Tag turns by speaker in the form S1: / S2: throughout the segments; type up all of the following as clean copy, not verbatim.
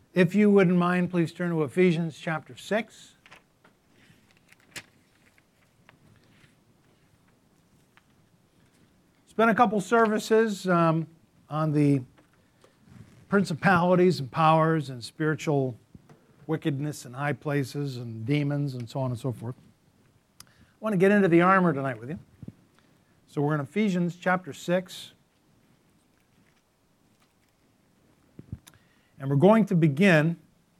S1: If you wouldn't mind, please turn to Ephesians chapter 6. It's been a couple services on the principalities and powers and spiritual wickedness in high places and demons and so on and so forth. I want to get into the armor tonight with you. So we're in Ephesians chapter 6. And we're going to begin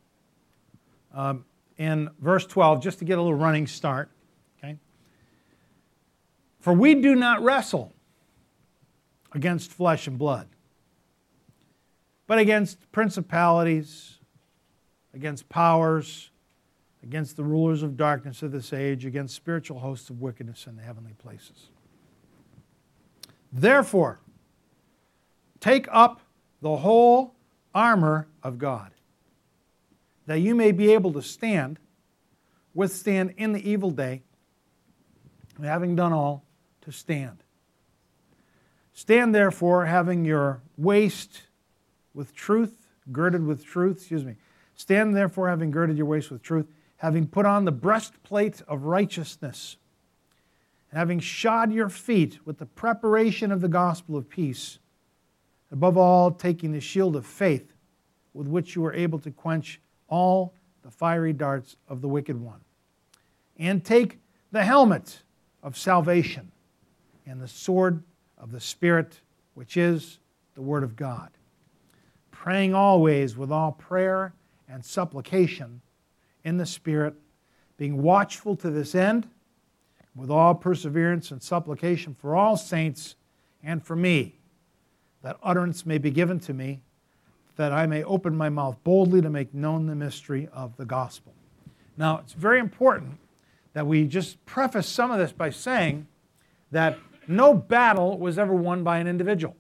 S1: in verse 12, just to get a little running start. Okay? For we do not wrestle against flesh and blood, but against principalities, against powers, against the rulers of darkness of this age, against spiritual hosts of wickedness in the heavenly places. Therefore, take up the whole armor of God, that you may be able to withstand in the evil day, and having done all, to stand. Stand therefore, having your waist with truth, girded with truth, Stand therefore, having girded your waist with truth, having put on the breastplate of righteousness, and having shod your feet with the preparation of the gospel of peace, above all, taking the shield of faith, with which you are able to quench all the fiery darts of the wicked one. And take the helmet of salvation and the sword of the Spirit, which is the Word of God, praying always with all prayer and supplication in the Spirit, being watchful to this end, with all perseverance and supplication for all saints and for me, that utterance may be given to me, that I may open my mouth boldly to make known the mystery of the gospel. Now, it's very important that we just preface some of this by saying that no battle was ever won by an individual.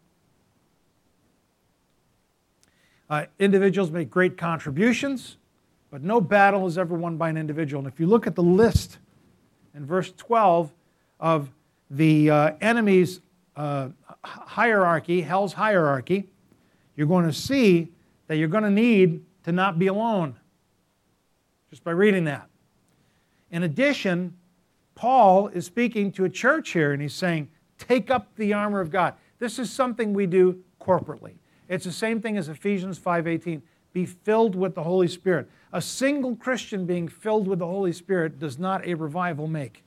S1: Individuals make great contributions, but no battle is ever won by an individual. And if you look at the list in verse 12 of the enemy's hierarchy, hell's hierarchy, you're going to see that you're going to need to not be alone just by reading that. In addition, Paul is speaking to a church here, and he's saying, take up the armor of God. This is something we do corporately. It's the same thing as Ephesians 5:18. Be filled with the Holy Spirit. A single Christian being filled with the Holy Spirit does not a revival make.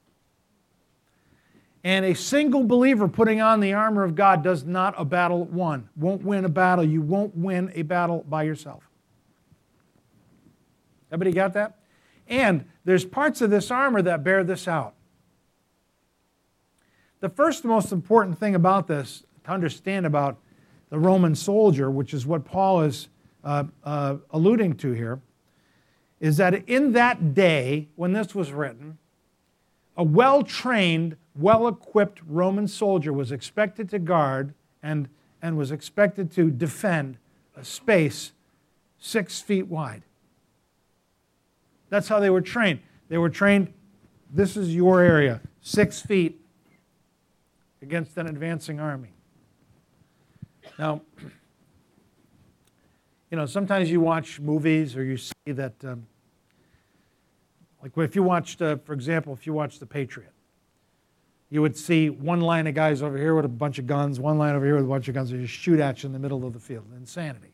S1: And a single believer putting on the armor of God does not a battle won. Won't win a battle. You won't win a battle by yourself. Everybody got that? And there's parts of this armor that bear this out. The first most important thing about this, to understand about the Roman soldier, which is what Paul is alluding to here, is that in that day, when this was written, a well-trained, well-equipped Roman soldier was expected to guard and was expected to defend a space 6 feet wide. That's how they were trained. They were trained, this is your area, 6 feet against an advancing army. Now, sometimes you watch movies or you see that, like if you watched, for example, if you watched The Patriot, you would see one line of guys over here with a bunch of guns, one line over here with a bunch of guns, they just shoot at you in the middle of the field. Insanity.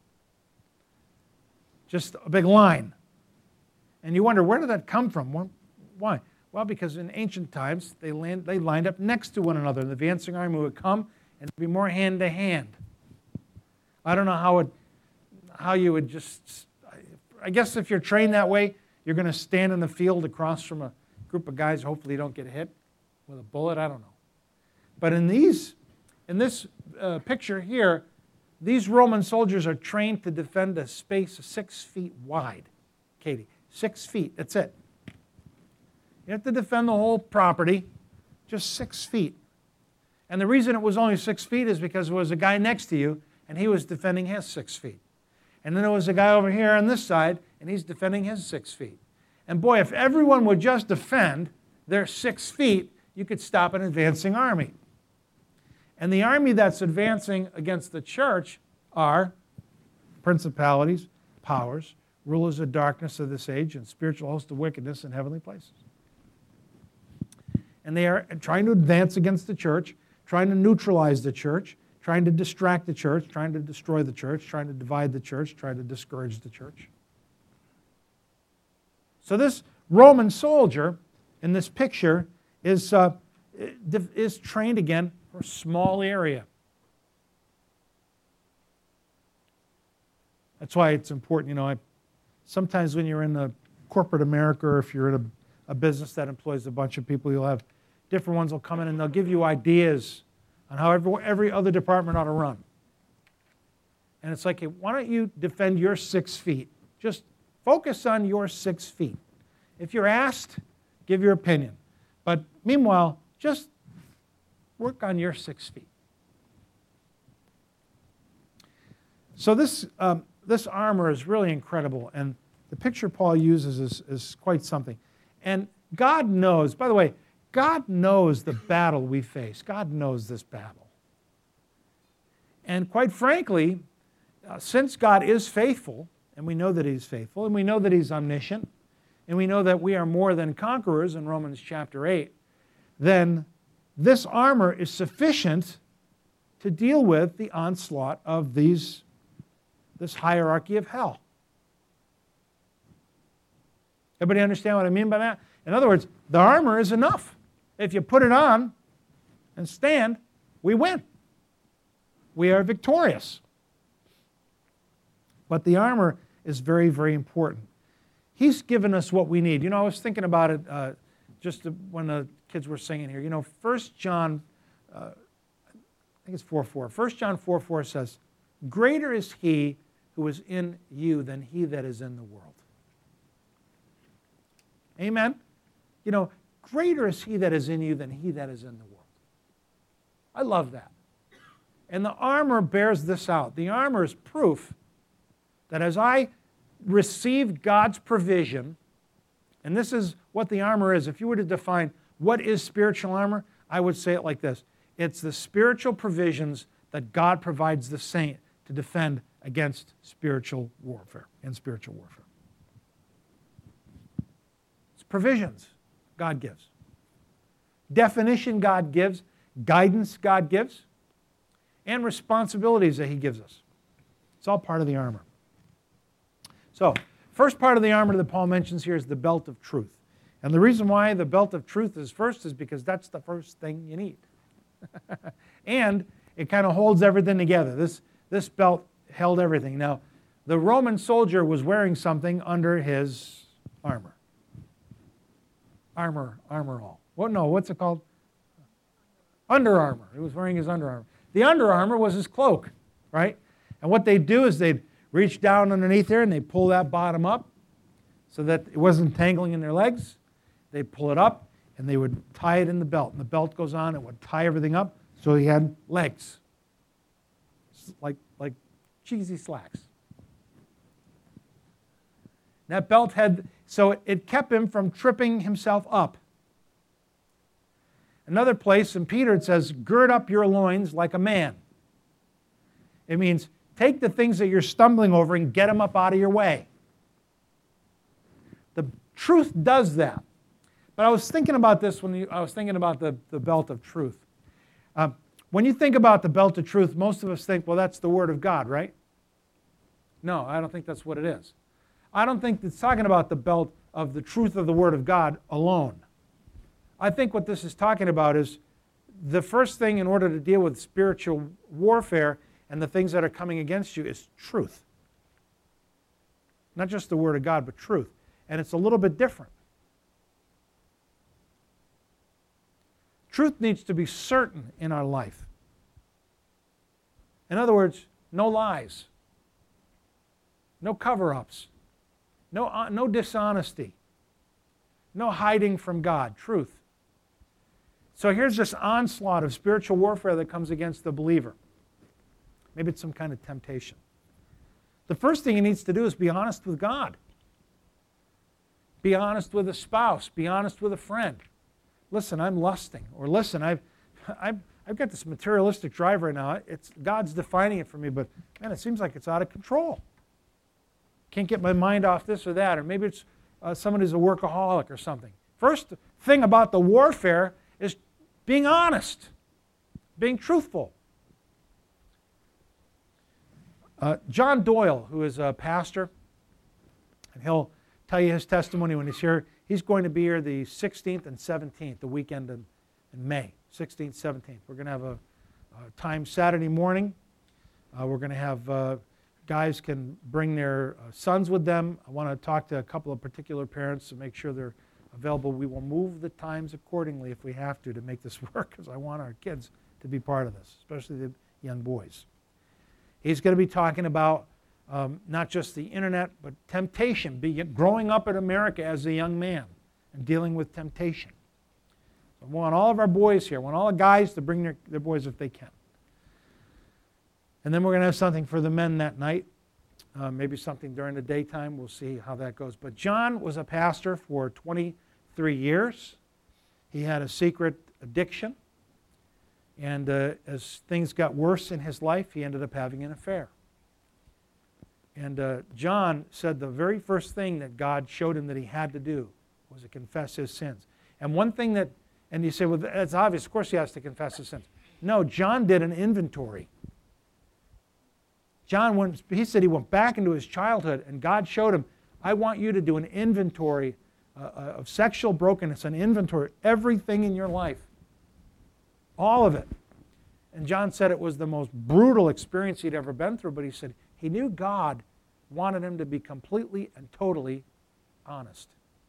S1: Just a big line. And you wonder, where did that come from? Why? Well, because in ancient times, they lined up next to one another. And the advancing army would come and it'd be more hand-to-hand. I don't know how you would just... I guess if you're trained that way, you're going to stand in the field across from a group of guys. Hopefully you don't get hit with a bullet. I don't know. But in this picture here, these Roman soldiers are trained to defend a space of 6 feet wide. Katie, 6 feet, that's it. You have to defend the whole property, just 6 feet. And the reason it was only 6 feet is because there was a guy next to you, and he was defending his 6 feet. And then there was a guy over here on this side, and he's defending his 6 feet. And boy, if everyone would just defend their 6 feet, you could stop an advancing army. And the army that's advancing against the church are principalities, powers, rulers of darkness of this age, and spiritual hosts of wickedness in heavenly places. And they are trying to advance against the church, trying to neutralize the church, trying to distract the church, trying to destroy the church, trying to divide the church, trying to discourage the church. So this Roman soldier in this picture is trained again for a small area. That's why it's important, sometimes when you're in the corporate America, or if you're in a business that employs a bunch of people, you'll have different ones will come in and they'll give you ideas on how every other department ought to run. And it's like, hey, why don't you defend your 6 feet? Just focus on your 6 feet. If you're asked, give your opinion. But meanwhile, just work on your 6 feet. So this armor is really incredible, and the picture Paul uses is quite something. And God knows, by the way, God knows the battle we face. God knows this battle. And quite frankly, since God is faithful, and we know that He's faithful, and we know that He's omniscient, and we know that we are more than conquerors in Romans chapter 8, then this armor is sufficient to deal with the onslaught of this hierarchy of hell. Everybody understand what I mean by that? In other words, the armor is enough. If you put it on and stand, we win. We are victorious. But the armor is very, very important. He's given us what we need. I was thinking about it just when the kids were singing here. 1 John, I think it's 4:4. 1 John 4:4 says, "Greater is He who is in you than he that is in the world." Amen? Greater is He that is in you than he that is in the world. I love that. And the armor bears this out. The armor is proof that as I receive God's provision, and this is what the armor is. If you were to define what is spiritual armor, I would say it like this. It's the spiritual provisions that God provides the saint to defend against spiritual warfare and spiritual warfare. It's provisions God gives. Definition God gives, guidance God gives, and responsibilities that He gives us. It's all part of the armor. So, first part of the armor that Paul mentions here is the belt of truth. And the reason why the belt of truth is first is because that's the first thing you need. And it kind of holds everything together. This belt held everything. Now, the Roman soldier was wearing something under his armor. Armor all. What's it called? Under armor. He was wearing his under armor. The under armor was his cloak, right? And what they'd do is they'd reach down underneath there and they'd pull that bottom up so that it wasn't tangling in their legs. They'd pull it up and they would tie it in the belt. And the belt goes on, it would tie everything up so he had legs. Like cheesy slacks. That belt so it kept him from tripping himself up. Another place in Peter it says, gird up your loins like a man. It means take the things that you're stumbling over and get them up out of your way. The truth does that. But I was thinking about this when I was thinking about the belt of truth. When you think about the belt of truth, most of us think, well, that's the Word of God, right? No, I don't think that's what it is. I don't think it's talking about the belt of the truth of the Word of God alone. I think what this is talking about is the first thing in order to deal with spiritual warfare and the things that are coming against you is truth. Not just the Word of God, but truth. And it's a little bit different. Truth needs to be certain in our life. In other words, no lies, no cover-ups, no dishonesty, no hiding from God, truth. So here's this onslaught of spiritual warfare that comes against the believer. Maybe it's some kind of temptation. The first thing he needs to do is be honest with God. Be honest with a spouse. Be honest with a friend. Listen, I'm lusting. Or listen, I've got this materialistic drive right now. God's defining it for me, but man, it seems like it's out of control. can't get my mind off this or that, or maybe it's someone who's a workaholic or something. First thing about the warfare is being honest, being truthful. John Doyle, who is a pastor, and he'll tell you his testimony when he's here. He's going to be here the 16th and 17th, the weekend in May, 16th, 17th. We're going to have a time Saturday morning. We're going to have guys can bring their sons with them. I want to talk to a couple of particular parents to make sure they're available. We will move the times accordingly if we have to make this work, because I want our kids to be part of this, especially the young boys. He's going to be talking about not just the internet, but temptation, growing up in America as a young man and dealing with temptation. So I want all of our boys here, I want all the guys to bring their boys if they can. And then we're going to have something for the men that night, maybe something during the daytime. We'll see how that goes. But John was a pastor for 23 years. He had a secret addiction. And as things got worse in his life, he ended up having an affair. And John said the very first thing that God showed him that he had to do was to confess his sins. And one thing that, and you say, well, that's obvious. Of course he has to confess his sins. No, John did an inventory. He said he went back into his childhood, and God showed him, I want you to do an inventory of sexual brokenness, an inventory of everything in your life. All of it. And John said it was the most brutal experience he'd ever been through, but he said he knew God wanted him to be completely and totally honest.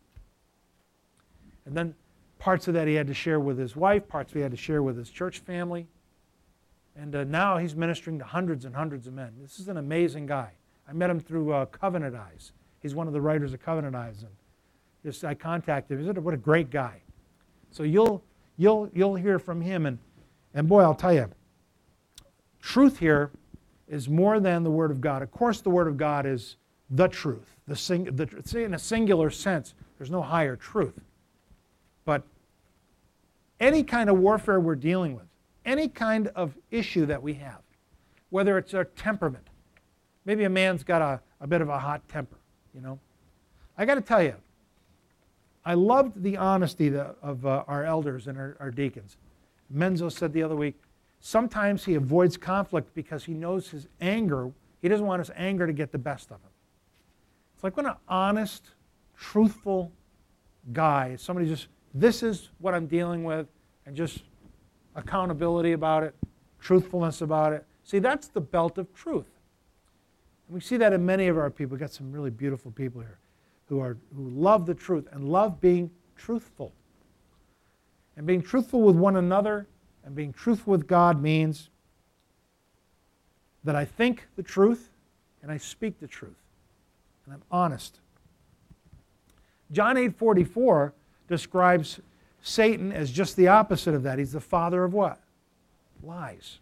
S1: And then parts of that he had to share with his wife, parts he had to share with his church family. And now he's ministering to hundreds and hundreds of men. This is an amazing guy. I met him through Covenant Eyes. He's one of the writers of Covenant Eyes. And I contacted him. What a great guy. So you'll hear from him. And boy, I'll tell you, truth here is more than the Word of God. Of course, the Word of God is the truth. In a singular sense, there's no higher truth. But any kind of warfare we're dealing with, any kind of issue that we have, whether it's our temperament, maybe a man's got a bit of a hot temper, I got to tell you, I loved the honesty of our elders and our deacons. Menzo said the other week, sometimes he avoids conflict because he knows his anger, he doesn't want his anger to get the best of him. It's like when an honest, truthful guy, somebody just, this is what I'm dealing with, and just accountability about it, truthfulness about it. See, that's the belt of truth. And we see that in many of our people. We've got some really beautiful people here who love the truth and love being truthful. And being truthful with one another and being truthful with God means that I think the truth and I speak the truth. And I'm honest. John 8:44 describes Satan as just the opposite of that. He's the father of what? Lies.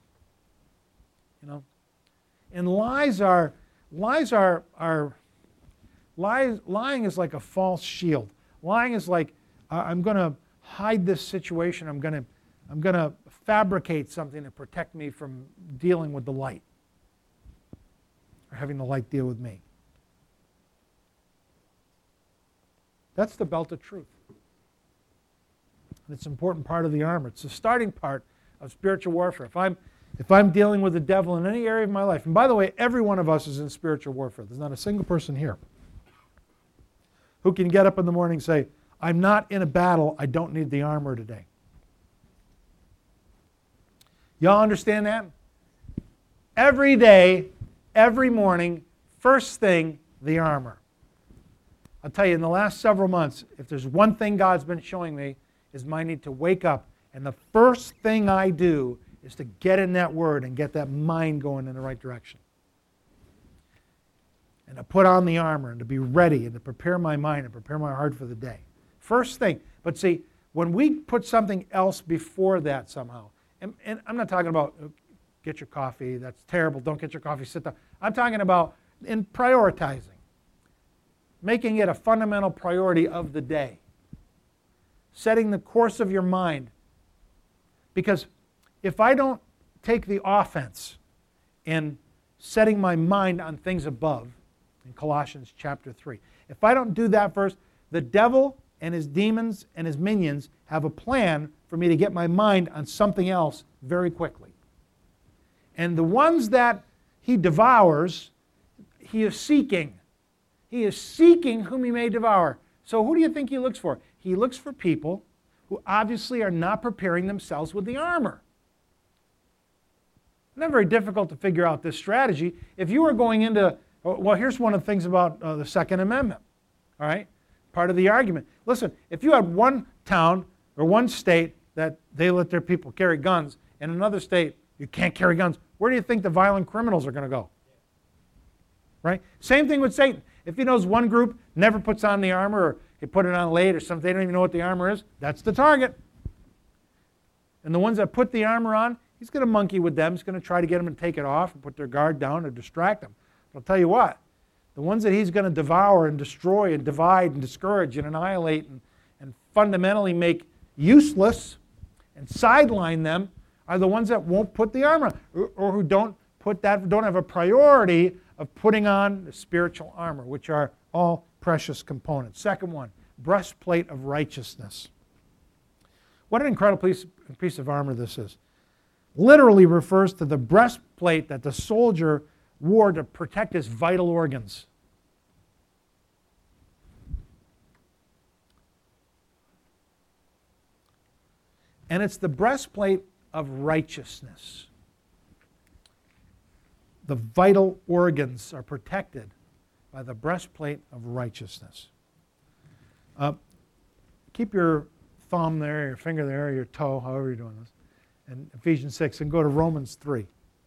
S1: And lying is like a false shield. Lying is like, I'm going to hide this situation. I'm going to fabricate something to protect me from dealing with the light or having the light deal with me. That's the belt of truth. And it's an important part of the armor. It's the starting part of spiritual warfare. If I'm dealing with the devil in any area of my life, and by the way, every one of us is in spiritual warfare. There's not a single person here who can get up in the morning and say, I'm not in a battle, I don't need the armor today. Y'all understand that? Every day, every morning, first thing, the armor. I'll tell you, in the last several months, if there's one thing God's been showing me, is my need to wake up, and the first thing I do is to get in that Word and get that mind going in the right direction. And to put on the armor and to be ready and to prepare my mind and prepare my heart for the day. First thing. But see, when we put something else before that somehow, and I'm not talking about get your coffee, that's terrible, don't get your coffee, sit down. I'm talking about in prioritizing, making it a fundamental priority of the day, setting the course of your mind. Because if I don't take the offense in setting my mind on things above, in Colossians chapter 3. If I don't do that first, the devil and his demons and his minions have a plan for me to get my mind on something else very quickly. And the ones that he devours, he is seeking. He is seeking whom he may devour. So who do you think he looks for? He looks for people who obviously are not preparing themselves with the armor. Not very difficult to figure out this strategy. If you were going into, well, here's one of the things about the Second Amendment, all right? Part of the argument. Listen, if you had one town or one state that they let their people carry guns, and another state you can't carry guns, where do you think the violent criminals are going to go? Right? Same thing with Satan. If he knows one group never puts on the armor, or they put it on late or something, they don't even know what the armor is, that's the target. And the ones that put the armor on, he's going to monkey with them. He's going to try to get them to take it off and put their guard down or distract them. But I'll tell you what, the ones that he's going to devour and destroy and divide and discourage and annihilate and fundamentally make useless and sideline them are the ones that won't put the armor on, or who don't have a priority of putting on the spiritual armor, which are all precious components. Second one, breastplate of righteousness. What an incredible piece of armor this is. Literally refers to the breastplate that the soldier wore to protect his vital organs. And it's the breastplate of righteousness. The vital organs are protected by the breastplate of righteousness. Keep your thumb there, your finger there, or your toe, however you're doing this, in Ephesians 6, and go to Romans 3.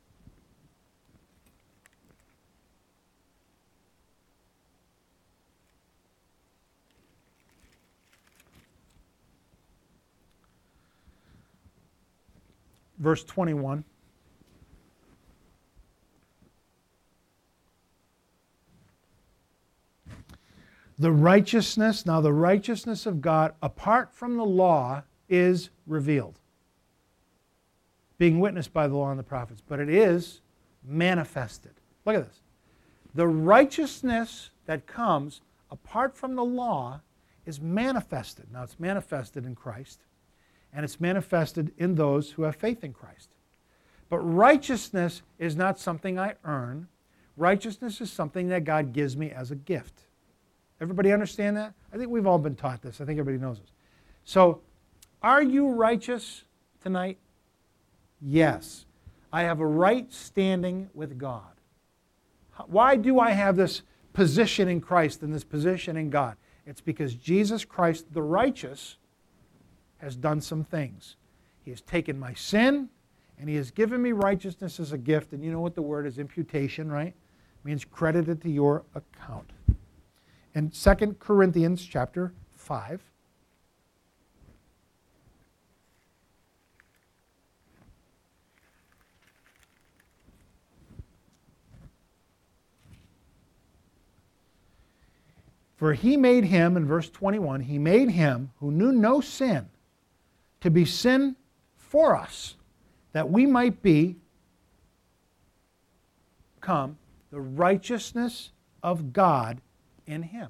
S1: Verse 21. The righteousness of God apart from the law is revealed, being witnessed by the law and the prophets, but it is manifested. Look at this. The righteousness that comes apart from the law is manifested. Now it's manifested in Christ, and it's manifested in those who have faith in Christ. But righteousness is not something I earn. Righteousness is something that God gives me as a gift. Everybody understand that? I think we've all been taught this. I think everybody knows this. So, are you righteous tonight? Yes. I have a right standing with God. Why do I have this position in Christ and this position in God? It's because Jesus Christ, the righteous, has done some things. He has taken my sin, and He has given me righteousness as a gift. And you know what the word is, imputation, right? It means credited to your account. In 2 Corinthians chapter 5, for He made Him, in verse 21, He made Him who knew no sin to be sin for us, that we might become the righteousness of God in Him.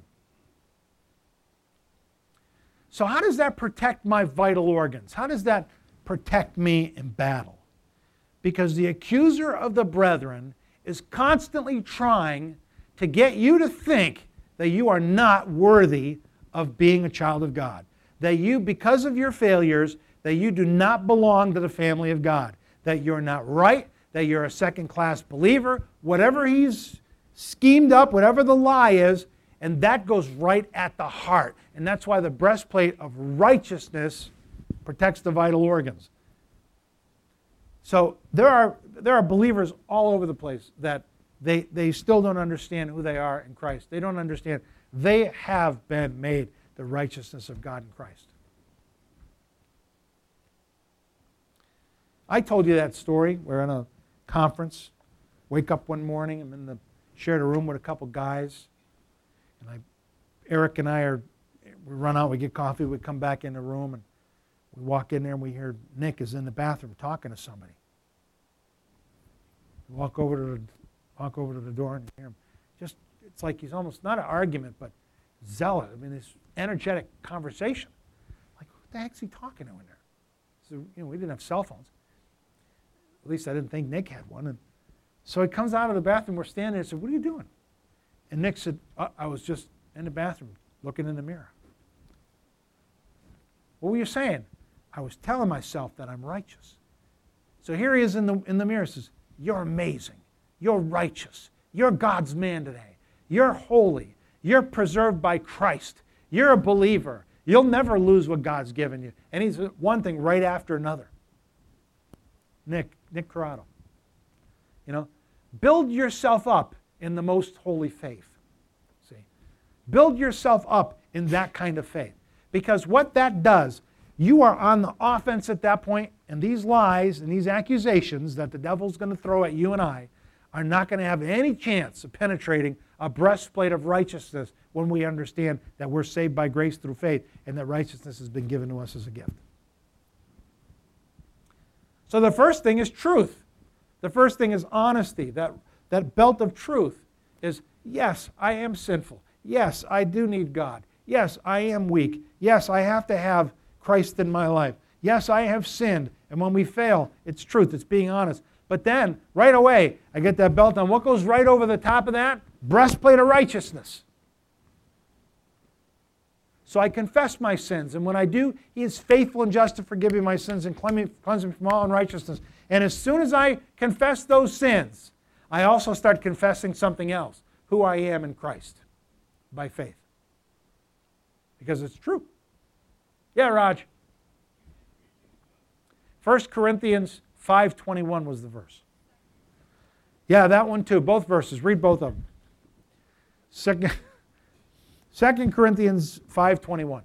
S1: So how does that protect my vital organs? How does that protect me in battle? Because the accuser of the brethren is constantly trying to get you to think that you are not worthy of being a child of God. That you, because of your failures, that you do not belong to the family of God. That you're not right, that you're a second-class believer, whatever he's schemed up, whatever the lie is, and that goes right at the heart. And that's why the breastplate of righteousness protects the vital organs. So there are believers all over the place that they still don't understand who they are in Christ. They don't understand. They have been made the righteousness of God in Christ. I told you that story. We're in a conference. Wake up one morning. Shared a room with a couple guys. And Eric and we run out, we get coffee, we come back in the room, and we walk in there and we hear Nick is in the bathroom talking to somebody. We walk over to the door and hear him. it's like he's almost not an argument, but zealot. I mean, this energetic conversation. Like, who the heck's he talking to in there? So, we didn't have cell phones. At least I didn't think Nick had one. And so he comes out of the bathroom. We're standing there. I said, what are you doing? And Nick said, I was just in the bathroom looking in the mirror. What were you saying? I was telling myself that I'm righteous. So here he is in the mirror. He says, you're amazing. You're righteous. You're God's man today. You're holy. You're preserved by Christ. You're a believer. You'll never lose what God's given you. And he's one thing right after another. Nick Corrado. Build yourself up in the most holy faith. See? Build yourself up in that kind of faith. Because what that does, you are on the offense at that point, and these lies and these accusations that the devil's going to throw at you and I are not going to have any chance of penetrating a breastplate of righteousness when we understand that we're saved by grace through faith and that righteousness has been given to us as a gift. So the first thing is truth. The first thing is honesty. That belt of truth is, yes, I am sinful. Yes, I do need God. Yes, I am weak. Yes, I have to have Christ in my life. Yes, I have sinned. And when we fail, it's truth. It's being honest. But then, right away, I get that belt on. What goes right over the top of that? Breastplate of righteousness. So I confess my sins. And when I do, He is faithful and just to forgive me my sins and cleanse me from all unrighteousness. And as soon as I confess those sins, I also start confessing something else. Who I am in Christ by faith. Because it's true. Yeah, Raj. 1 Corinthians 5:21 was the verse. Yeah, that one too. Both verses. Read both of them. 2 Corinthians 5:21.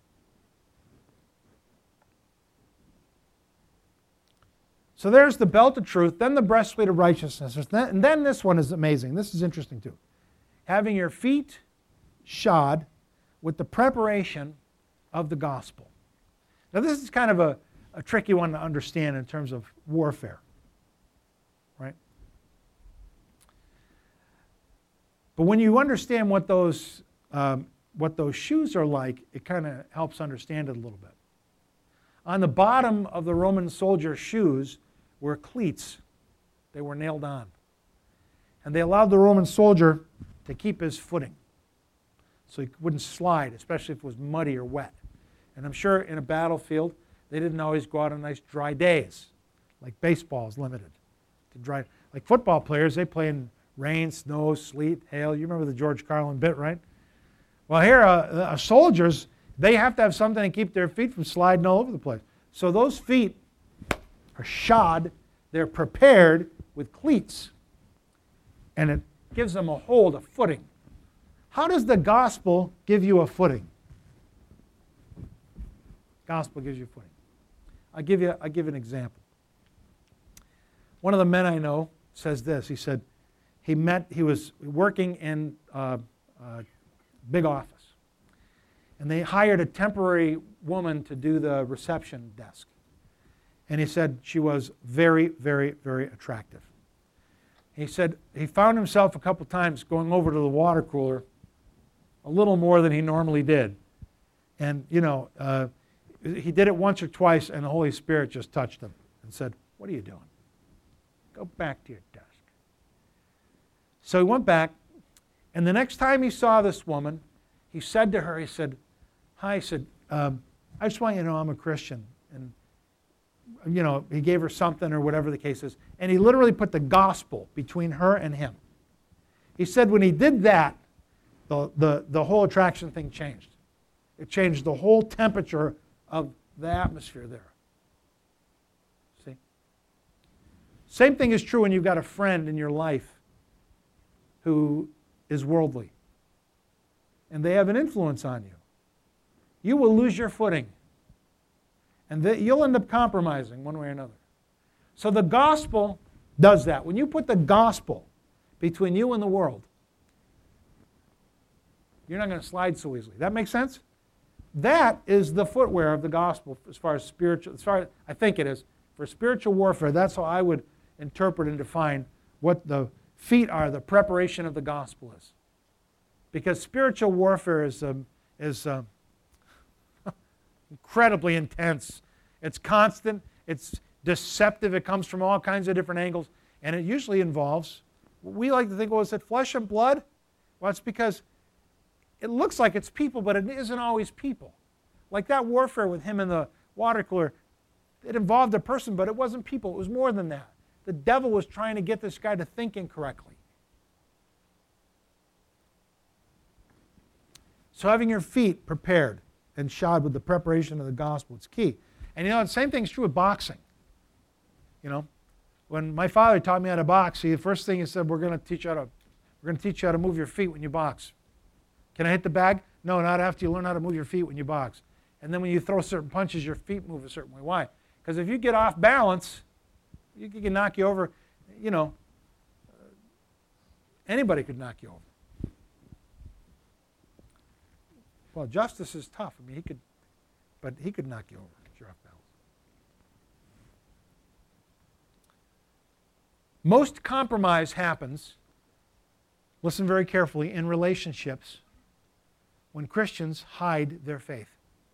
S1: So there's the belt of truth, then the breastplate of righteousness. And then this one is amazing. This is interesting too. Having your feet shod with the preparation of the gospel. Now this is kind of a tricky one to understand in terms of warfare, right? But when you understand what those shoes are like, it kind of helps understand it a little bit. On the bottom of the Roman soldier's shoes were cleats. They were nailed on. And they allowed the Roman soldier to keep his footing so he wouldn't slide, especially if it was muddy or wet. And I'm sure in a battlefield, they didn't always go out on nice dry days. Like baseball is limited to dry. Like football players, they play in rain, snow, sleet, hail. You remember the George Carlin bit, right? Well, here, soldiers, they have to have something to keep their feet from sliding all over the place. So those feet are shod. They're prepared with cleats. And it gives them a hold, a footing. How does the gospel give you a footing? Gospel gives you a footing. I'll give you an example. One of the men I know says this. He said he was working in a big office. And they hired a temporary woman to do the reception desk. And he said she was very, very, very attractive. He said he found himself a couple times going over to the water cooler a little more than he normally did. And, he did it once or twice, and the Holy Spirit just touched him and said, "What are you doing? Go back to your desk." So he went back, and the next time he saw this woman, he said to her, he said, "Hi," he said, "I just want you to know I'm a Christian." And, he gave her something or whatever the case is, and he literally put the gospel between her and him. He said when he did that, the whole attraction thing changed. It changed the whole temperature of the atmosphere there. See? Same thing is true when you've got a friend in your life who is worldly. And they have an influence on you. You will lose your footing. And you'll end up compromising one way or another. So the gospel does that. When you put the gospel between you and the world, you're not going to slide so easily. That make sense? That is the footwear of the gospel as far as I think it is. For spiritual warfare, that's how I would interpret and define what the feet are, the preparation of the gospel is. Because spiritual warfare is incredibly intense. It's constant. It's deceptive. It comes from all kinds of different angles. And it usually involves, we like to think, well, is it flesh and blood? Well, it's because it looks like it's people, but it isn't always people. Like that warfare with him in the water cooler, it involved a person, but it wasn't people. It was more than that. The devil was trying to get this guy to think incorrectly. So having your feet prepared and shod with the preparation of the gospel is key. And the same thing's true with boxing. When my father taught me how to box, the first thing he said, we're going to teach you how to move your feet when you box. Can I hit the bag? No, not after you learn how to move your feet when you box. And then when you throw certain punches, your feet move a certain way. Why? Because if you get off balance, you can knock you over. Anybody could knock you over. Well, Justice is tough. I mean, he could knock you over if you're off balance. Most compromise happens, listen very carefully, in relationships when Christians hide their faith.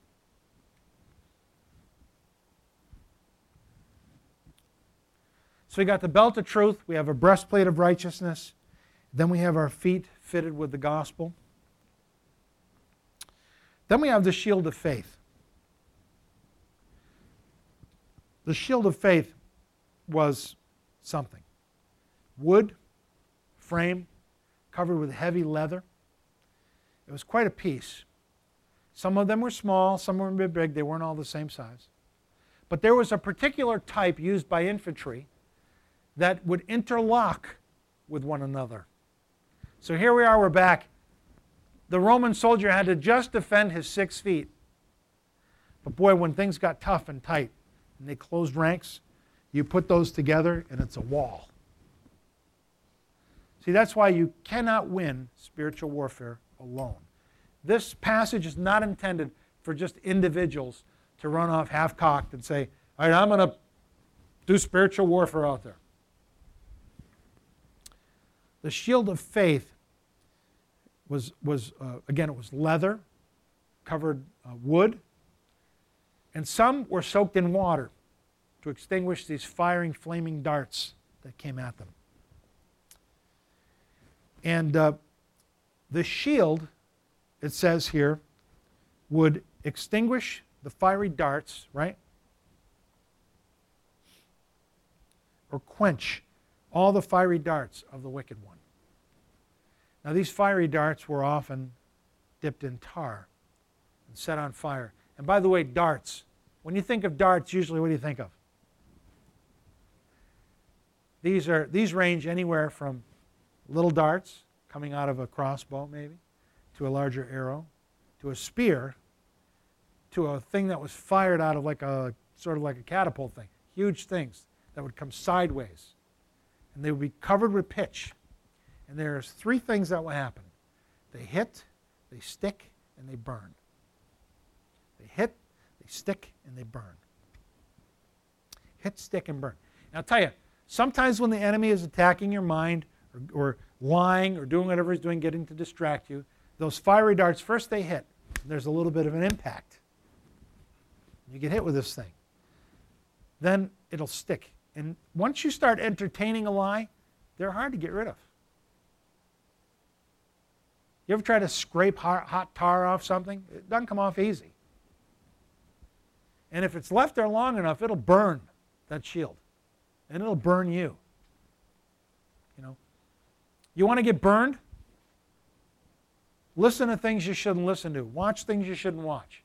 S1: So we got the belt of truth, we have a breastplate of righteousness, then we have our feet fitted with the gospel. Then we have the shield of faith. The shield of faith was something. Wood, frame, covered with heavy leather. It was quite a piece. Some of them were small, some were big. They weren't all the same size. But there was a particular type used by infantry that would interlock with one another. So here we are, we're back. The Roman soldier had to just defend his 6 feet. But boy, when things got tough and tight and they closed ranks, you put those together and it's a wall. See, that's why you cannot win spiritual warfare alone. This passage is not intended for just individuals to run off half-cocked and say, all right, I'm going to do spiritual warfare out there. The shield of faith was again, it was leather, covered wood, and some were soaked in water to extinguish these firing, flaming darts that came at them. And the shield, it says here, would extinguish the fiery darts, right? Or quench all the fiery darts of the wicked one. Now these fiery darts were often dipped in tar and set on fire. And by the way, darts. When you think of darts, usually what do you think of? These range anywhere from little darts coming out of a crossbow maybe, to a larger arrow, to a spear, to a thing that was fired out of sort of like a catapult thing. Huge things that would come sideways. And they would be covered with pitch. And there's 3 things that will happen. They hit, they stick, and they burn. They hit, they stick, and they burn. Hit, stick, and burn. Now I'll tell you, sometimes when the enemy is attacking your mind or lying or doing whatever he's doing, getting to distract you, those fiery darts, first they hit. And there's a little bit of an impact. You get hit with this thing. Then it'll stick. And once you start entertaining a lie, they're hard to get rid of. You ever try to scrape hot tar off something? It doesn't come off easy. And if it's left there long enough, it'll burn that shield. And it'll burn you. You want to get burned? Listen to things you shouldn't listen to. Watch things you shouldn't watch.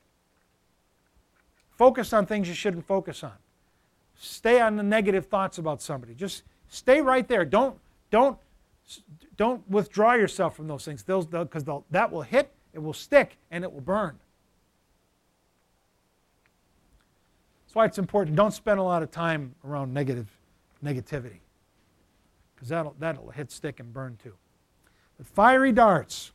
S1: Focus on things you shouldn't focus on. Stay on the negative thoughts about somebody. Just stay right there. Don't withdraw yourself from those things, because that will hit, it will stick, and it will burn. That's why it's important. Don't spend a lot of time around negativity, because that'll hit, stick, and burn too. But fiery darts.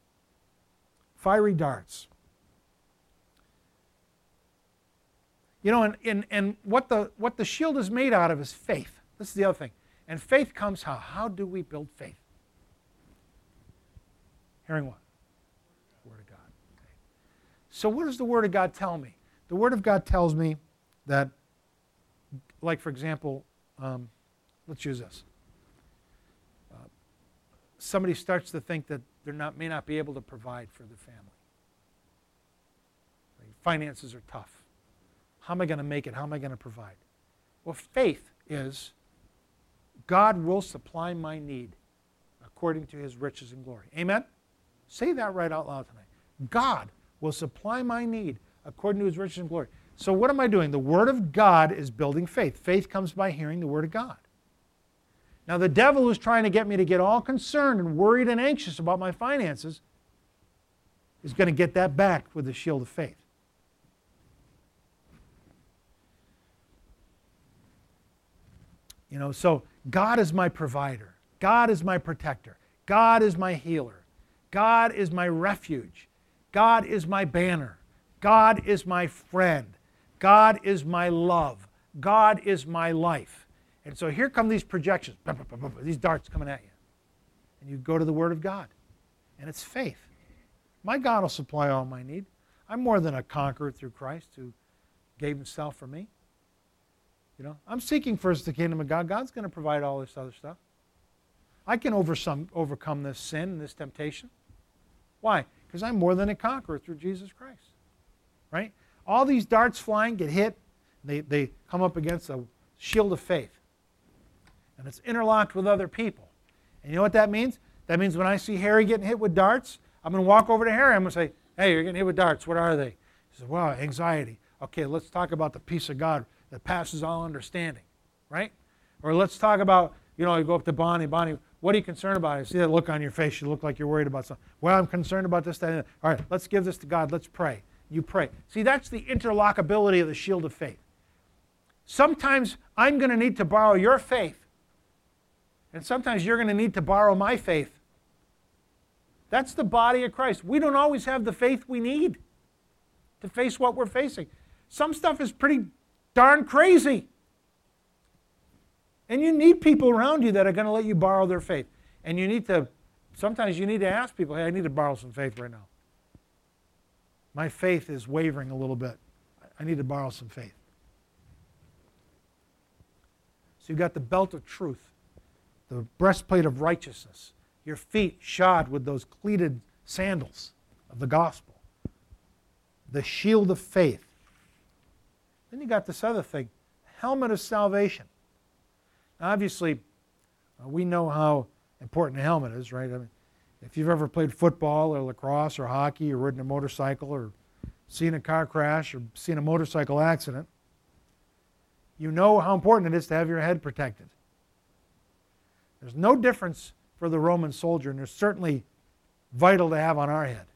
S1: And what the shield is made out of is faith. This is the other thing. And faith comes how? How do we build faith? Hearing what? The Word of God. Okay. So what does the Word of God tell me? The Word of God tells me that, like for example, let's use this. Somebody starts to think that they may not be able to provide for their family. Finances are tough. How am I going to make it? How am I going to provide? Well, faith is God will supply my need according to His riches and glory. Amen? Say that right out loud tonight. God will supply my need according to His riches and glory. So what am I doing? The Word of God is building faith. Faith comes by hearing the Word of God. Now the devil who's trying to get me to get all concerned and worried and anxious about my finances is going to get that back with the shield of faith. So God is my provider. God is my protector. God is my healer. God is my refuge. God is my banner. God is my friend. God is my love. God is my life. And so here come these projections, these darts coming at you. And you go to the Word of God. And it's faith. My God will supply all my need. I'm more than a conqueror through Christ who gave Himself for me. I'm seeking first the kingdom of God. God's going to provide all this other stuff. I can overcome this sin and this temptation. Why? Because I'm more than a conqueror through Jesus Christ. Right? All these darts flying get hit. They come up against a shield of faith. And it's interlocked with other people. And you know what that means? That means when I see Harry getting hit with darts, I'm going to walk over to Harry. I'm going to say, hey, you're getting hit with darts. What are they? He says, well, anxiety. Okay, let's talk about the peace of God that passes all understanding, right? Or let's talk about, you go up to Bonnie. Bonnie, what are you concerned about? I see that look on your face. You look like you're worried about something. Well, I'm concerned about this, that, and that. All right, let's give this to God. Let's pray. You pray. See, that's the interlockability of the shield of faith. Sometimes I'm going to need to borrow your faith, and sometimes you're going to need to borrow my faith. That's the body of Christ. We don't always have the faith we need to face what we're facing. Some stuff is pretty darn crazy. And you need people around you that are going to let you borrow their faith. And sometimes you need to ask people, hey, I need to borrow some faith right now. My faith is wavering a little bit. I need to borrow some faith. So you've got the belt of truth, the breastplate of righteousness, your feet shod with those cleated sandals of the gospel, the shield of faith. Then you got this other thing, helmet of salvation. Now, obviously, we know how important a helmet is, right? I mean, if you've ever played football or lacrosse or hockey or ridden a motorcycle or seen a car crash or seen a motorcycle accident, you know how important it is to have your head protected. There's no difference for the Roman soldier, and it's certainly vital to have on our head.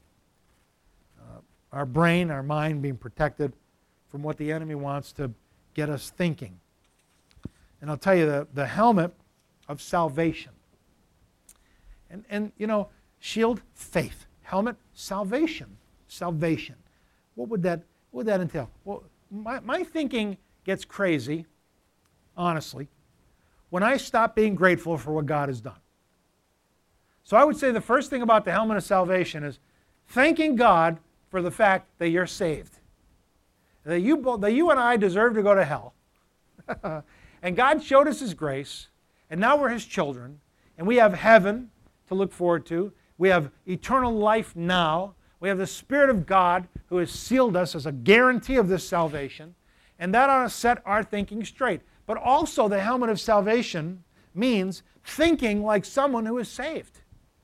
S1: Our brain, our mind being protected from what the enemy wants to get us thinking. And I'll tell you, the helmet of salvation. And shield, faith. Helmet, salvation. Salvation. What would that entail? Well, my thinking gets crazy, honestly, when I stop being grateful for what God has done. So I would say the first thing about the helmet of salvation is thanking God for the fact that you're saved. That you and I deserve to go to hell. And God showed us His grace, and now we're His children, and we have heaven to look forward to. We have eternal life now. We have the Spirit of God who has sealed us as a guarantee of this salvation, and that ought to set our thinking straight. But also the helmet of salvation means thinking like someone who is saved.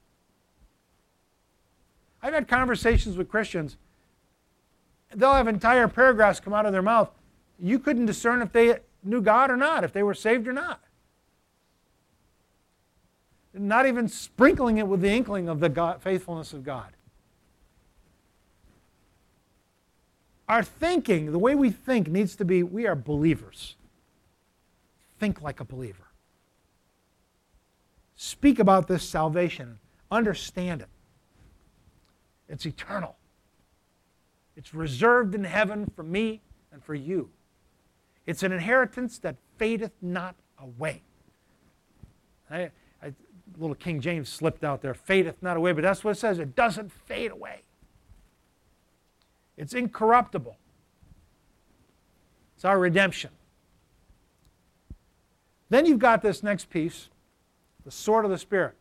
S1: I've had conversations with Christians. They'll have entire paragraphs come out of their mouth. You couldn't discern if they knew God or not, if they were saved or not. Not even sprinkling it with the inkling of the faithfulness of God. Our thinking, the way we think, needs to be, we are believers. Think like a believer. Speak about this salvation. Understand it. It's eternal. It's reserved in heaven for me and for you. It's an inheritance that fadeth not away. little King James slipped out there. Fadeth not away, but that's what it says. It doesn't fade away. It's incorruptible. It's our redemption. Then you've got this next piece, the sword of the Spirit.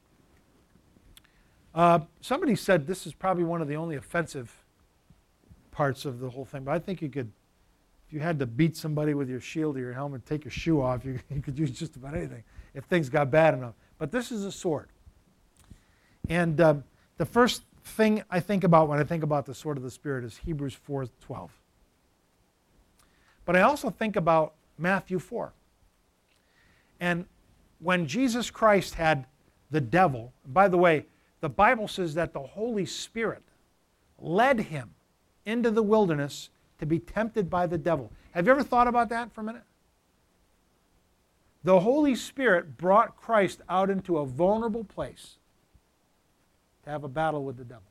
S1: Somebody said this is probably one of the only offensive parts of the whole thing, but I think you could, if you had to beat somebody with your shield or your helmet, take your shoe off, you could use just about anything if things got bad enough. But this is a sword. And the first thing I think about when I think about the sword of the Spirit is Hebrews 4:12. But I also think about Matthew 4. And when Jesus Christ had the devil, by the way, the Bible says that the Holy Spirit led him into the wilderness to be tempted by the devil. Have you ever thought about that for a minute? The Holy Spirit brought Christ out into a vulnerable place to have a battle with the devil.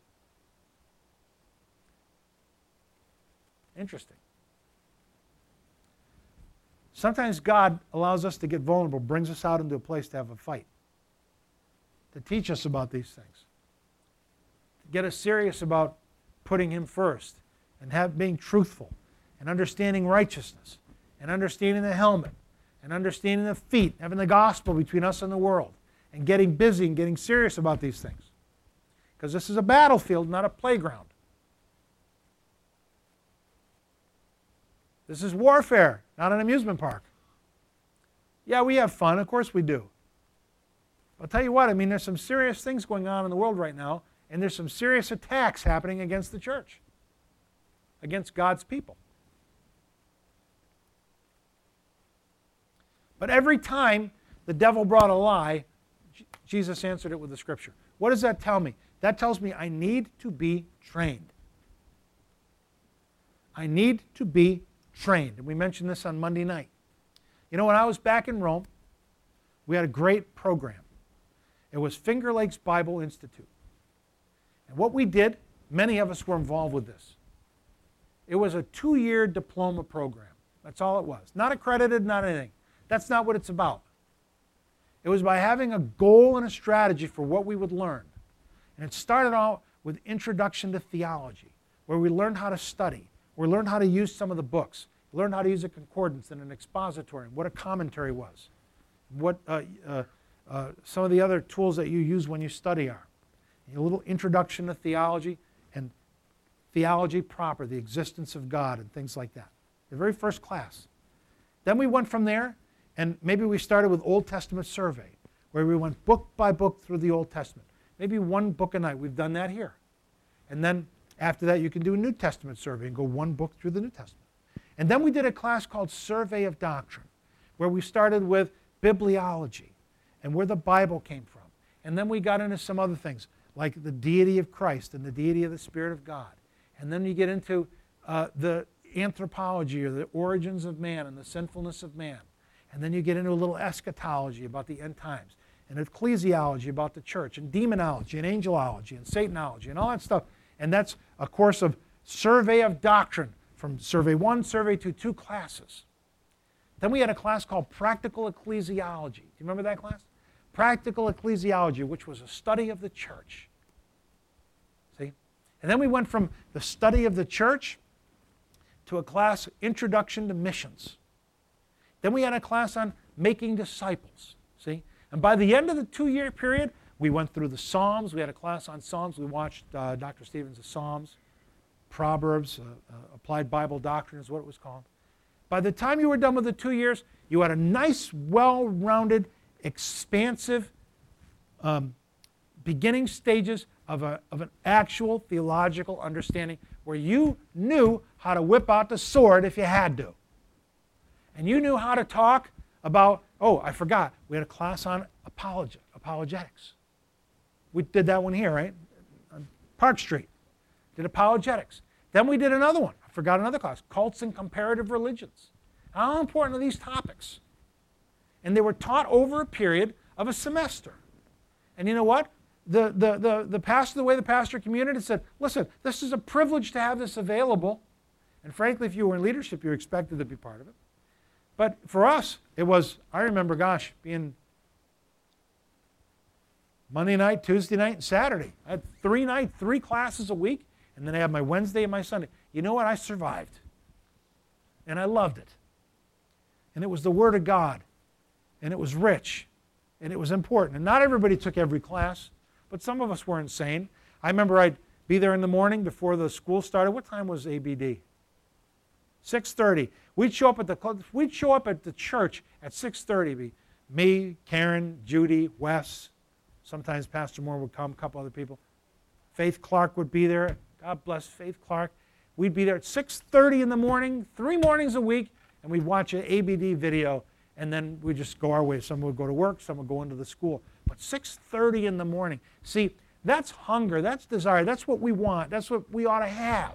S1: Interesting. Sometimes God allows us to get vulnerable, brings us out into a place to have a fight, to teach us about these things, to get us serious about putting Him first and being truthful and understanding righteousness and understanding the helmet and understanding the feet, having the gospel between us and the world, and getting busy and getting serious about these things. Because this is a battlefield, not a playground. This is warfare, not an amusement park. Yeah, we have fun. Of course we do. I'll tell you what, I mean, there's some serious things going on in the world right now, and there's some serious attacks happening against the church, against God's people. But every time the devil brought a lie, Jesus answered it with the Scripture. What does that tell me? That tells me I need to be trained. I need to be trained. And we mentioned this on Monday night. You know, when I was back in Rome, we had a great program. It was Finger Lakes Bible Institute. And what we did, many of us were involved with this. It was a 2-year diploma program. That's all it was. Not accredited, not anything. That's not what it's about. It was by having a goal and a strategy for what we would learn. And it started out with Introduction to Theology, where we learned how to study. We learned how to use some of the books. We learned how to use a concordance and an expository, what a commentary was, what some of the other tools that you use when you study are. A little introduction to theology and theology proper, the existence of God and things like that. The very first class. Then we went from there, and maybe we started with Old Testament survey, where we went book by book through the Old Testament. Maybe one book a night. We've done that here. And then after that, you can do a New Testament survey and go one book through the New Testament. And then we did a class called Survey of Doctrine, where we started with bibliology and where the Bible came from. And then we got into some other things, like the deity of Christ and the deity of the Spirit of God. And then you get into the anthropology, or the origins of man and the sinfulness of man. And then you get into a little eschatology about the end times, and ecclesiology about the church, and demonology, and angelology, and Satanology, and all that stuff. And that's a course of Survey of Doctrine, from Survey 1, Survey 2, 2 classes. Then we had a class called Practical Ecclesiology. Do you remember that class? Practical Ecclesiology, which was a study of the church. See? And then we went from the study of the church to a class, Introduction to Missions. Then we had a class on making disciples. See? And by the end of the 2-year period, we went through the Psalms. We had a class on Psalms. We watched Dr. Stevens' Psalms, Proverbs, Applied Bible Doctrine is what it was called. By the time you were done with the 2 years, you had a nice, well-rounded, expansive beginning stages of an actual theological understanding where you knew how to whip out the sword if you had to. And you knew how to talk about, oh, I forgot, we had a class on apologetics. We did that one here, right? On Park Street. Did apologetics. Then we did another one. I forgot another class, cults and comparative religions. How important are these topics? And they were taught over a period of a semester. And you know what? The pastor, the way the pastor community said, listen, this is a privilege to have this available. And frankly, if you were in leadership, you were expected to be part of it. But for us, it was, I remember, gosh, being Monday night, Tuesday night, and Saturday. I had 3 classes a week, and then I had my Wednesday and my Sunday. You know what? I survived. And I loved it. And it was the Word of God. And it was rich. And it was important. And not everybody took every class, but some of us were insane. I remember I'd be there in the morning before the school started. What time was ABD? 6:30. We'd show up at the church at 6:30. Me, Karen, Judy, Wes. Sometimes Pastor Moore would come, a couple other people. Faith Clark would be there. God bless Faith Clark. We'd be there at 6:30 in the morning, 3 mornings a week, and we'd watch an ABD video, and then we'd just go our way. Some would go to work, some would go into the school. But 6:30 in the morning. See, that's hunger, that's desire, that's what we want, that's what we ought to have.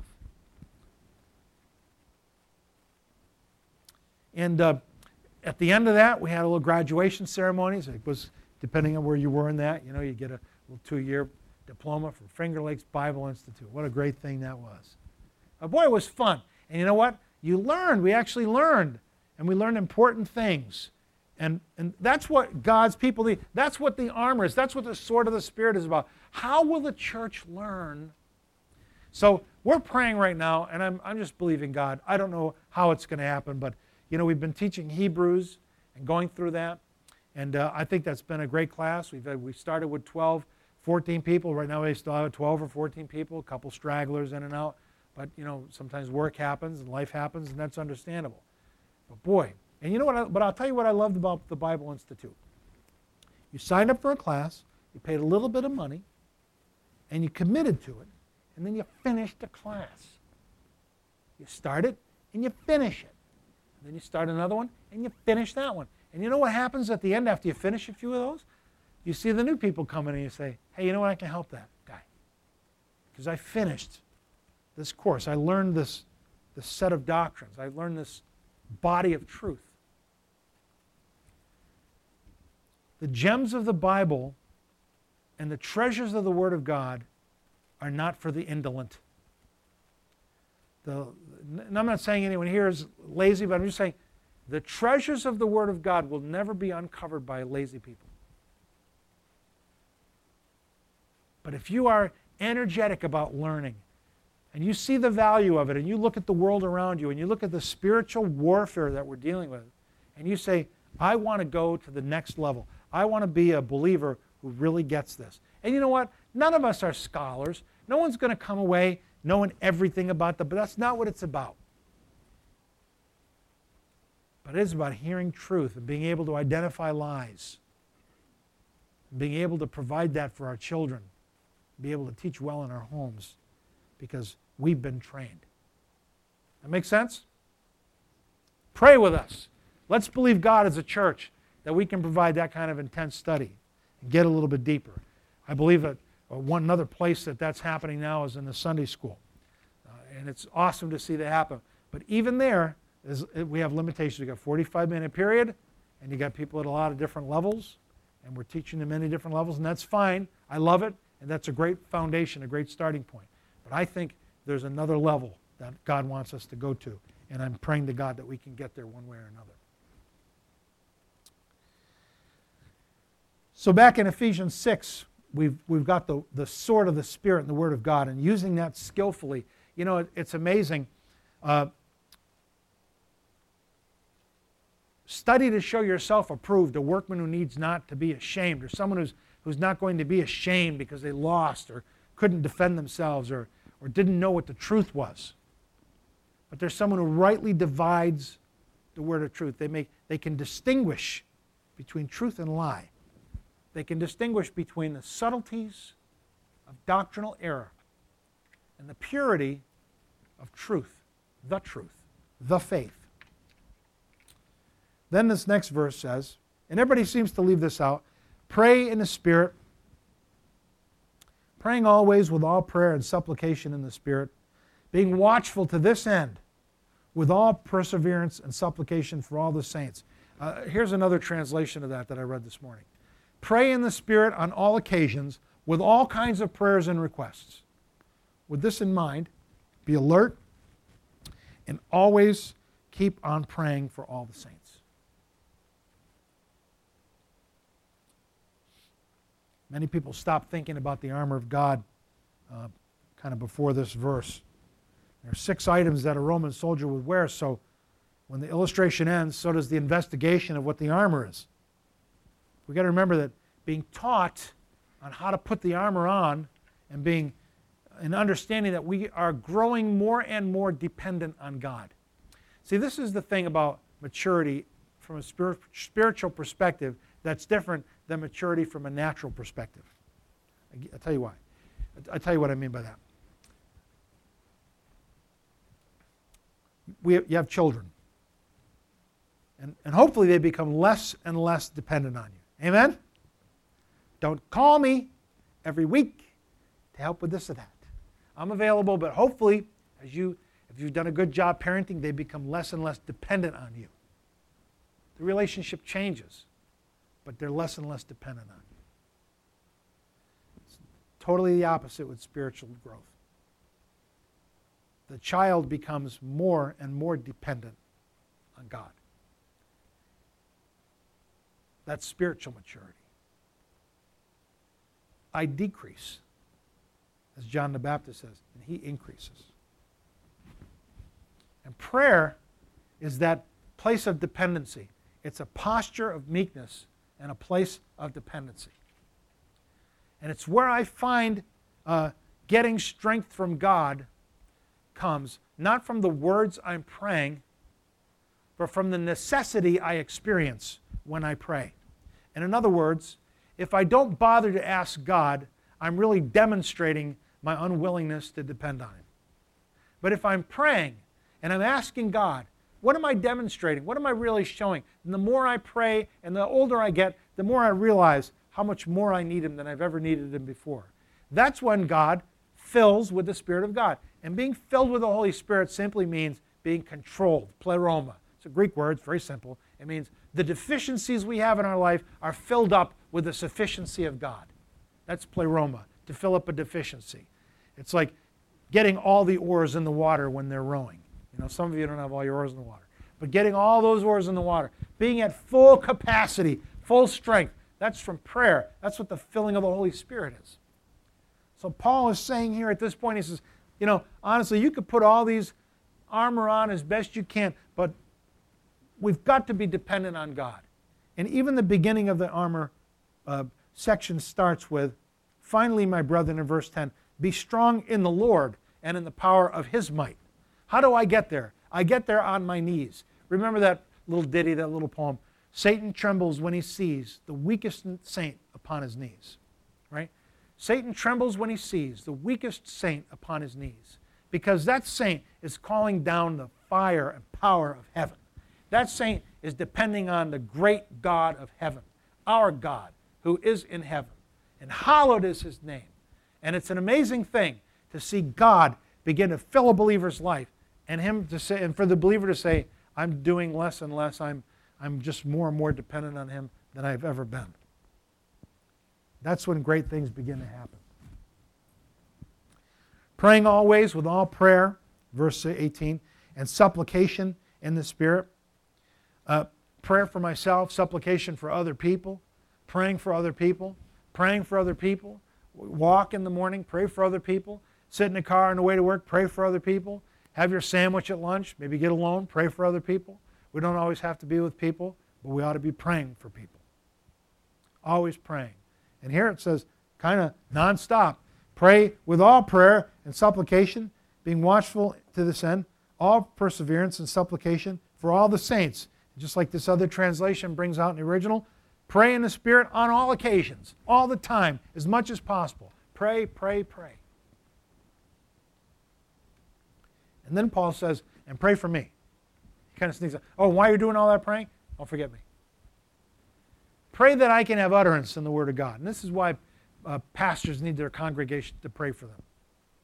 S1: And at the end of that, we had a little graduation ceremonies. It was, depending on where you were in that, you know, you get a little 2-year diploma from Finger Lakes Bible Institute. What a great thing that was. Boy, it was fun. And you know what? You learned. We actually learned. And we learned important things. And that's what God's people need. That's what the armor is. That's what the sword of the Spirit is about. How will the church learn? So we're praying right now, and I'm just believing God. I don't know how it's going to happen, but you know, we've been teaching Hebrews and going through that. And I think that's been a great class. We started with 12, 14 people. Right now we still have 12 or 14 people, a couple stragglers in and out. But, you know, sometimes work happens and life happens, and that's understandable. But boy, and you know what? But I'll tell you what I loved about the Bible Institute. You signed up for a class, you paid a little bit of money, and you committed to it, and then you finished the class. You start it, and you finish it. And then you start another one, and you finish that one. And you know what happens at the end after you finish a few of those? You see the new people coming, and you say, hey, you know what? I can help that guy. Because I finished this course. I learned this set of doctrines. I learned this body of truth. The gems of the Bible and the treasures of the Word of God are not for the indolent. And I'm not saying anyone here is lazy, but I'm just saying the treasures of the Word of God will never be uncovered by lazy people. But if you are energetic about learning, and you see the value of it, and you look at the world around you, and you look at the spiritual warfare that we're dealing with, and you say, I want to go to the next level. I want to be a believer who really gets this. And you know what? None of us are scholars. No one's going to come away knowing everything about but that's not what it's about. But it is about hearing truth and being able to identify lies, and being able to provide that for our children, be able to teach well in our homes, because we've been trained. That make sense? Pray with us. Let's believe God as a church that we can provide that kind of intense study and get a little bit deeper. I believe that another place that's happening now is in the Sunday school. And it's awesome to see that happen. But even there, we have limitations. We've got a 45-minute period, and you got people at a lot of different levels, and we're teaching them many different levels, and that's fine. I love it, and that's a great foundation, a great starting point. But I think there's another level that God wants us to go to, and I'm praying to God that we can get there one way or another. So back in Ephesians 6, we've got the sword of the Spirit and the Word of God, and using that skillfully. You know, it's amazing. Study to show yourself approved, a workman who needs not to be ashamed, or someone who's not going to be ashamed because they lost or couldn't defend themselves or didn't know what the truth was. But there's someone who rightly divides the word of truth. They can distinguish between truth and lie. They can distinguish between the subtleties of doctrinal error and the purity of truth, the faith. Then this next verse says, and everybody seems to leave this out, pray in the Spirit, praying always with all prayer and supplication in the Spirit, being watchful to this end, with all perseverance and supplication for all the saints. Here's another translation of that I read this morning. Pray in the Spirit on all occasions with all kinds of prayers and requests. With this in mind, be alert and always keep on praying for all the saints. Many people stop thinking about the armor of God kind of before this verse. There are 6 items that a Roman soldier would wear, so when the illustration ends, so does the investigation of what the armor is. We've got to remember that being taught on how to put the armor on and understanding that we are growing more and more dependent on God. See, this is the thing about maturity from a spiritual perspective that's different than maturity from a natural perspective. I'll tell you why. I'll tell you what I mean by that. You have children. And hopefully they become less and less dependent on you. Amen? Don't call me every week to help with this or that. I'm available, but hopefully, if you've done a good job parenting, they become less and less dependent on you. The relationship changes, but they're less and less dependent on you. It's totally the opposite with spiritual growth. The child becomes more and more dependent on God. That's spiritual maturity. I decrease, as John the Baptist says, and he increases. And prayer is that place of dependency. It's a posture of meekness and a place of dependency. And it's where I find getting strength from God comes, not from the words I'm praying, but from the necessity I experience when I pray. And in other words, if I don't bother to ask God, I'm really demonstrating my unwillingness to depend on Him. But if I'm praying and I'm asking God, what am I demonstrating? What am I really showing? And the more I pray and the older I get, the more I realize how much more I need Him than I've ever needed Him before. That's when God fills with the Spirit of God. And being filled with the Holy Spirit simply means being controlled, pleroma. It's a Greek word, it's very simple. It means the deficiencies we have in our life are filled up with the sufficiency of God. That's pleroma, to fill up a deficiency. It's like getting all the oars in the water when they're rowing. You know, some of you don't have all your oars in the water. But getting all those oars in the water, being at full capacity, full strength, that's from prayer. That's what the filling of the Holy Spirit is. So Paul is saying here at this point, he says, you know, honestly, you could put all these armor on as best you can, but we've got to be dependent on God. And even the beginning of the armor section starts with, finally, my brethren, in verse 10, be strong in the Lord and in the power of His might. How do I get there? I get there on my knees. Remember that little ditty, that little poem? Satan trembles when he sees the weakest saint upon his knees. Right? Satan trembles when he sees the weakest saint upon his knees, because that saint is calling down the fire and power of heaven. That saint is depending on the great God of heaven, our God, who is in heaven. And hallowed is His name. And it's an amazing thing to see God begin to fill a believer's life, and him to say, and for the believer to say, I'm doing less and less, I'm just more and more dependent on Him than I've ever been. That's when great things begin to happen. Praying always with all prayer, verse 18, and supplication in the Spirit. Prayer for myself, supplication for other people, praying for other people, praying for other people. Walk in the morning, pray for other people. Sit in the car on the way to work, pray for other people. Have your sandwich at lunch, maybe get alone, pray for other people. We don't always have to be with people, but we ought to be praying for people. Always praying. And here it says, kind of nonstop, pray with all prayer and supplication, being watchful to this end, all perseverance and supplication for all the saints. Just like this other translation brings out in the original, pray in the Spirit on all occasions, all the time, as much as possible. Pray, pray, pray. And then Paul says, and pray for me. He kind of sneaks up. Oh, why are you doing all that praying? Don't forget me. Pray that I can have utterance in the Word of God. And this is why pastors need their congregation to pray for them.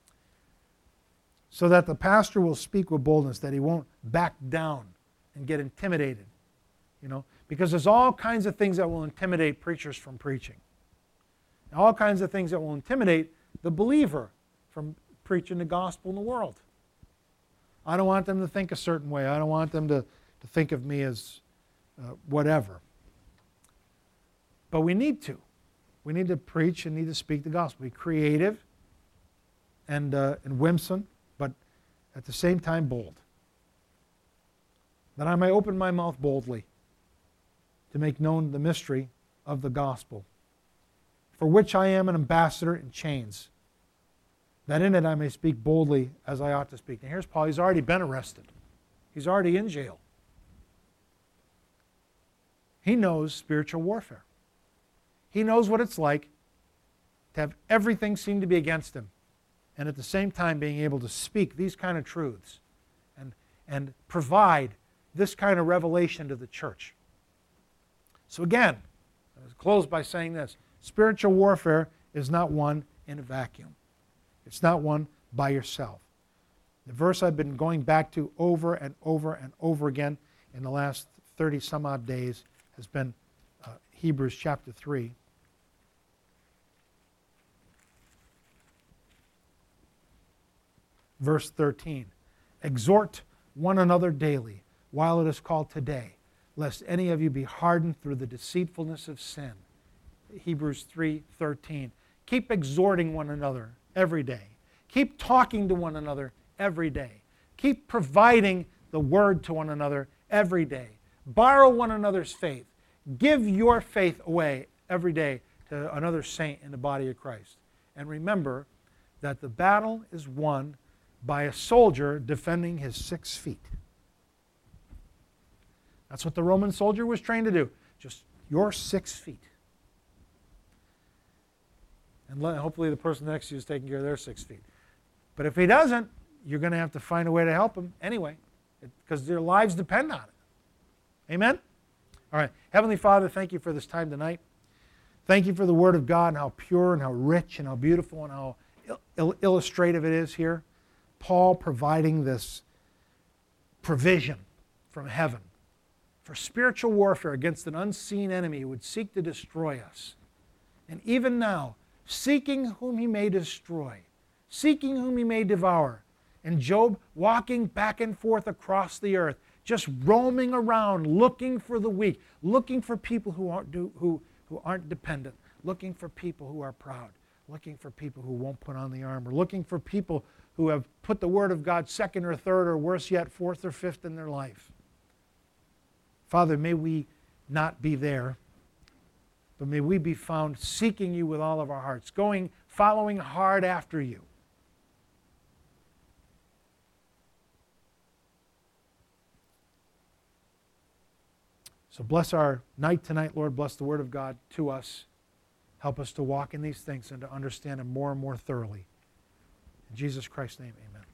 S1: So that the pastor will speak with boldness, that he won't back down and get intimidated. You know, because there's all kinds of things that will intimidate preachers from preaching. And all kinds of things that will intimidate the believer from preaching the gospel in the world. I don't want them to think a certain way. I don't want them to think of me as whatever. But we need to. We need to preach and need to speak the gospel. Be creative and winsome, but at the same time bold. That I may open my mouth boldly to make known the mystery of the gospel, for which I am an ambassador in chains, that in it I may speak boldly as I ought to speak. And here's Paul. He's already been arrested. He's already in jail. He knows spiritual warfare. He knows what it's like to have everything seem to be against him, and at the same time being able to speak these kind of truths and provide this kind of revelation to the church. So again, I'll close by saying this. Spiritual warfare is not won in a vacuum. It's not won by yourself. The verse I've been going back to over and over and over again in the last 30 some odd days has been Hebrews chapter 3. Verse 13. Exhort one another daily while it is called today, lest any of you be hardened through the deceitfulness of sin. Hebrews 3:13. Keep exhorting one another every day. Keep talking to one another every day. Keep providing the word to one another every day. Borrow one another's faith. Give your faith away every day to another saint in the body of Christ. And remember that the battle is won by a soldier defending his 6 feet. That's what the Roman soldier was trained to do. Just your 6 feet. And hopefully the person next to you is taking care of their 6 feet. But if he doesn't, you're going to have to find a way to help him anyway, because their lives depend on it. Amen? All right. Heavenly Father, thank you for this time tonight. Thank you for the Word of God and how pure and how rich and how beautiful and how illustrative it is here. Paul providing this provision from heaven for spiritual warfare against an unseen enemy who would seek to destroy us. And even now, seeking whom he may destroy, seeking whom he may devour. And Job walking back and forth across the earth, just roaming around, looking for the weak, looking for people who aren't dependent, looking for people who are proud, looking for people who won't put on the armor, looking for people who have put the Word of God second or third or worse yet, fourth or fifth in their life. Father, may we not be there, but may we be found seeking you with all of our hearts, following hard after you. So bless our night tonight, Lord. Bless the Word of God to us. Help us to walk in these things and to understand them more and more thoroughly. In Jesus Christ's name, amen.